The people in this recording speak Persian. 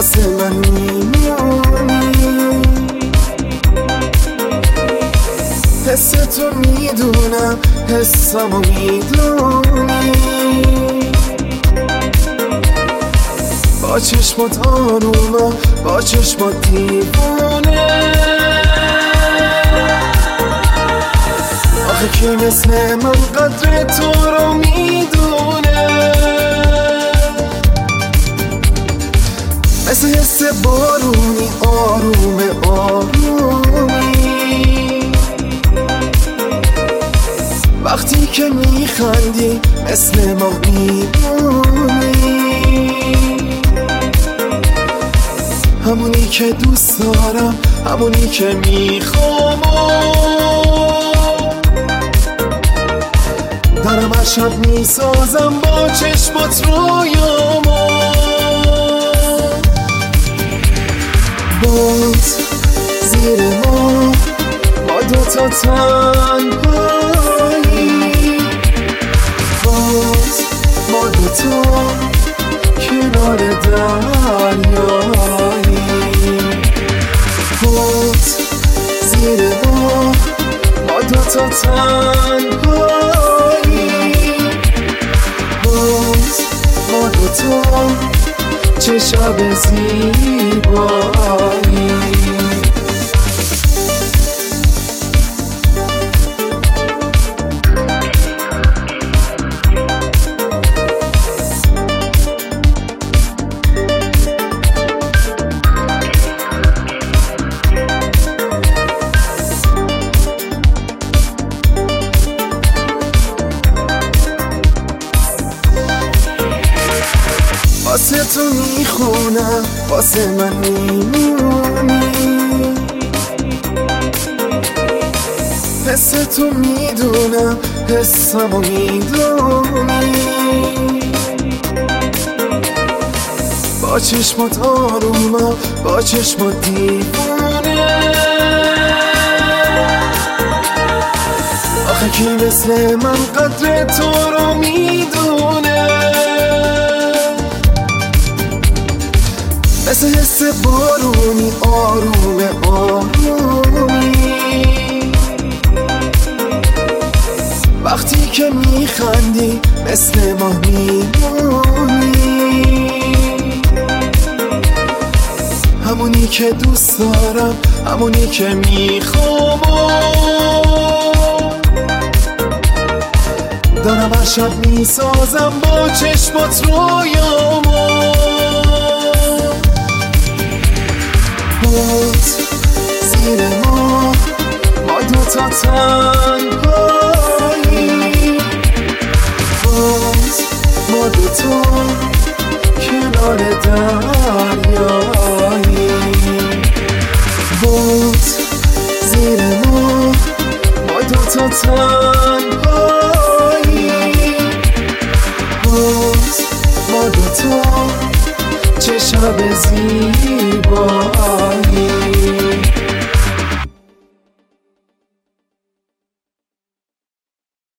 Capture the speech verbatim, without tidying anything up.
واسه من میمونی. حس تو میدونم، حسمو میدونی. با چشمات آرومم، با چشمات دیوونه. آخه کی مثل من قدر تو رو میدونه. مثل حس بارونی آرومه آرومی. وقتی که میخندی مثل ما میمونی. همونی که دوست دارم، همونی که میخوام. دارم هر شب میسازم با چشمات رویامو. باز زیر ما ما دوتا تنهایی. باز ما دوتا کنار دریایی. باز زیر ما ما دوتا تنهایی. باز ما دوتا چه شب زیبایی. واسه تو میخونم، واسه من میمونی. حس تو میدونم، حسمو میدونی. با چشمات آرومم، با چشمات دیوونه. آخه کی مثل من قدر تو رو میدونه. مثل حس بارونی آرومه آرومی. وقتی که میخندی مثل ما میمونی. همونی که دوست دارم، همونی که میخوام. دارم هر شب میسازم با چشمات رویامو. باز زیر ما ما دوتا تنهایی. باز ما دوتا کنار دریایی. باز زیر ما ما دوتا تنهایی. باز ما دوتا چه شب زیبایی.